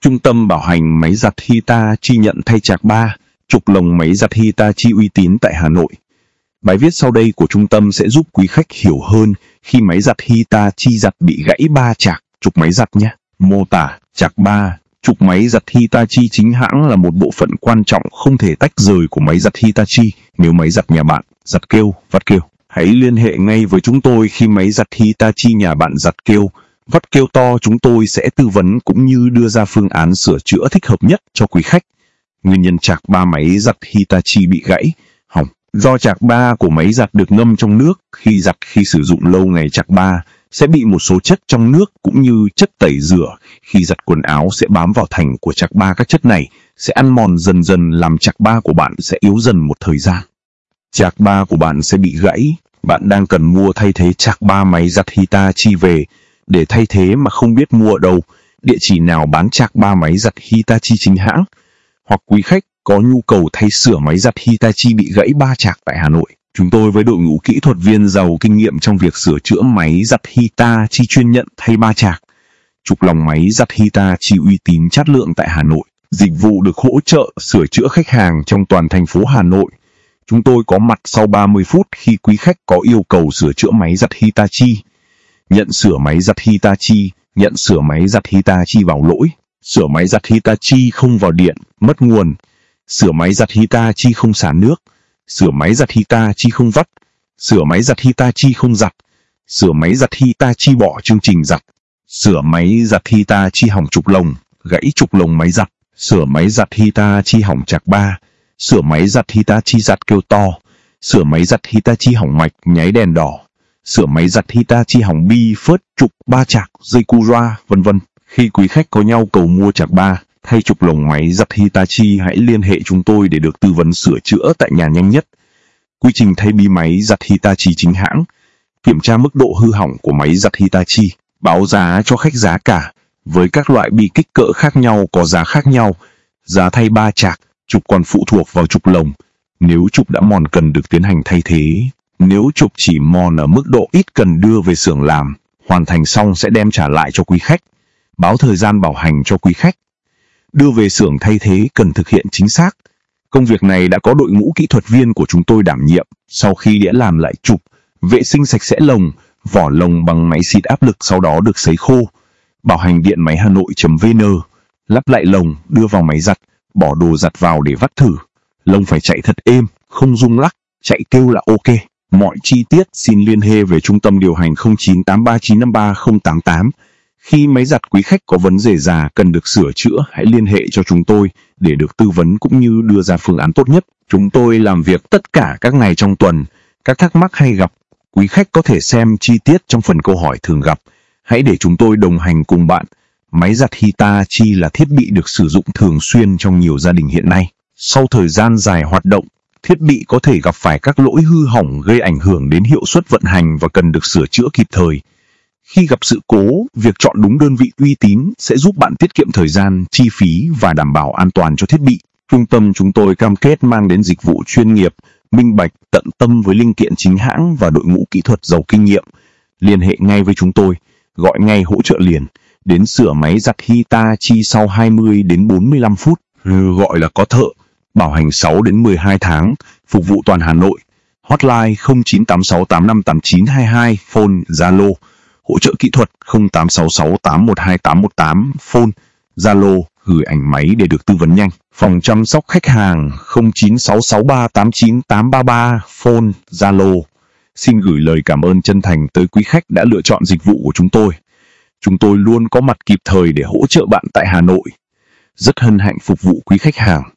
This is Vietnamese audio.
Trung tâm bảo hành máy giặt Hitachi nhận thay chạc 3, trục lồng máy giặt Hitachi uy tín tại Hà Nội. Bài viết sau đây của trung tâm sẽ giúp quý khách hiểu hơn khi máy giặt Hitachi giặt bị gãy 3 chạc trục máy giặt nhé. Mô tả: chạc 3, trục máy giặt Hitachi chính hãng là một bộ phận quan trọng không thể tách rời của máy giặt Hitachi. Nếu máy giặt nhà bạn giặt kêu, vắt kêu, hãy liên hệ ngay với chúng tôi. Khi máy giặt Hitachi nhà bạn giặt kêu, vắt kêu to, chúng tôi sẽ tư vấn cũng như đưa ra phương án sửa chữa thích hợp nhất cho quý khách. Nguyên nhân chạc 3 máy giặt Hitachi bị gãy, hỏng. Do chạc 3 của máy giặt được ngâm trong nước, khi sử dụng lâu ngày chạc 3 sẽ bị một số chất trong nước cũng như chất tẩy rửa. Khi giặt quần áo sẽ bám vào thành của chạc 3, các chất này sẽ ăn mòn dần dần làm chạc 3 của bạn sẽ yếu dần một thời gian. Chạc 3 của bạn sẽ bị gãy, bạn đang cần mua thay thế chạc 3 máy giặt Hitachi về. Để thay thế mà không biết mua ở đâu, địa chỉ nào bán chạc 3 máy giặt Hitachi chính hãng, hoặc quý khách có nhu cầu thay sửa máy giặt Hitachi bị gãy 3 chạc tại Hà Nội. Chúng tôi với đội ngũ kỹ thuật viên giàu kinh nghiệm trong việc sửa chữa máy giặt Hitachi chuyên nhận thay 3 chạc, trục lòng máy giặt Hitachi uy tín chất lượng tại Hà Nội. Dịch vụ được hỗ trợ sửa chữa khách hàng trong toàn thành phố Hà Nội. Chúng tôi có mặt sau 30 phút khi quý khách có yêu cầu sửa chữa máy giặt Hitachi. Nhận sửa máy giặt Hitachi, nhận sửa máy giặt Hitachi vào lỗi, sửa máy giặt Hitachi không vào điện, mất nguồn, sửa máy giặt Hitachi không xả nước, sửa máy giặt Hitachi không vắt, sửa máy giặt Hitachi không giặt, sửa máy giặt Hitachi bỏ chương trình giặt, sửa máy giặt Hitachi hỏng trục lồng, gãy trục lồng máy giặt, sửa máy giặt Hitachi hỏng chạc 3, sửa máy giặt Hitachi giặt kêu to, sửa máy giặt Hitachi hỏng mạch nháy đèn đỏ, sửa máy giặt Hitachi hỏng bi phớt trục 3 chạc, dây cu loa, vân vân. Khi quý khách có nhu cầu mua chạc 3 thay trục lồng máy giặt Hitachi, hãy liên hệ chúng tôi để được tư vấn sửa chữa tại nhà nhanh nhất. Quy trình thay bi máy giặt Hitachi chính hãng: kiểm tra mức độ hư hỏng của máy giặt Hitachi, báo giá cho khách giá cả. Với các loại bi kích cỡ khác nhau có giá khác nhau. Giá thay 3 chạc, trục còn phụ thuộc vào trục lồng. Nếu trục đã mòn cần được tiến hành thay thế. Nếu trục chỉ mòn ở mức độ ít cần đưa về xưởng làm, hoàn thành xong sẽ đem trả lại cho quý khách. Báo thời gian bảo hành cho quý khách. Đưa về xưởng thay thế cần thực hiện chính xác. Công việc này đã có đội ngũ kỹ thuật viên của chúng tôi đảm nhiệm. Sau khi đã làm lại trục, vệ sinh sạch sẽ lồng, vỏ lồng bằng máy xịt áp lực sau đó được sấy khô. Bảo hành điện máy Hà Nội.vn. Lắp lại lồng, đưa vào máy giặt, bỏ đồ giặt vào để vắt thử. Lồng phải chạy thật êm, không rung lắc, chạy kêu là ok. Mọi chi tiết xin liên hệ về trung tâm điều hành 0983953088. Khi máy giặt quý khách có vấn đề gì cần được sửa chữa, hãy liên hệ cho chúng tôi để được tư vấn cũng như đưa ra phương án tốt nhất. Chúng tôi làm việc tất cả các ngày trong tuần. Các thắc mắc hay gặp, quý khách có thể xem chi tiết trong phần câu hỏi thường gặp. Hãy để chúng tôi đồng hành cùng bạn. Máy giặt Hitachi là thiết bị được sử dụng thường xuyên trong nhiều gia đình hiện nay. Sau thời gian dài hoạt động, thiết bị có thể gặp phải các lỗi hư hỏng gây ảnh hưởng đến hiệu suất vận hành và cần được sửa chữa kịp thời. Khi gặp sự cố, việc chọn đúng đơn vị uy tín sẽ giúp bạn tiết kiệm thời gian, chi phí và đảm bảo an toàn cho thiết bị. Trung tâm chúng tôi cam kết mang đến dịch vụ chuyên nghiệp, minh bạch, tận tâm với linh kiện chính hãng và đội ngũ kỹ thuật giàu kinh nghiệm. Liên hệ ngay với chúng tôi, gọi ngay hỗ trợ liền, đến sửa máy giặt Hitachi sau 20 đến 45 phút, gọi là có thợ. Bảo hành 6 đến 12 tháng, phục vụ toàn Hà Nội. Hotline 0986858922, phone Zalo. Hỗ trợ kỹ thuật 0866812818, phone Zalo. Gửi ảnh máy để được tư vấn nhanh. Phòng chăm sóc khách hàng 0966389833, phone Zalo. Xin gửi lời cảm ơn chân thành tới quý khách đã lựa chọn dịch vụ của chúng tôi. Chúng tôi luôn có mặt kịp thời để hỗ trợ bạn tại Hà Nội. Rất hân hạnh phục vụ quý khách hàng.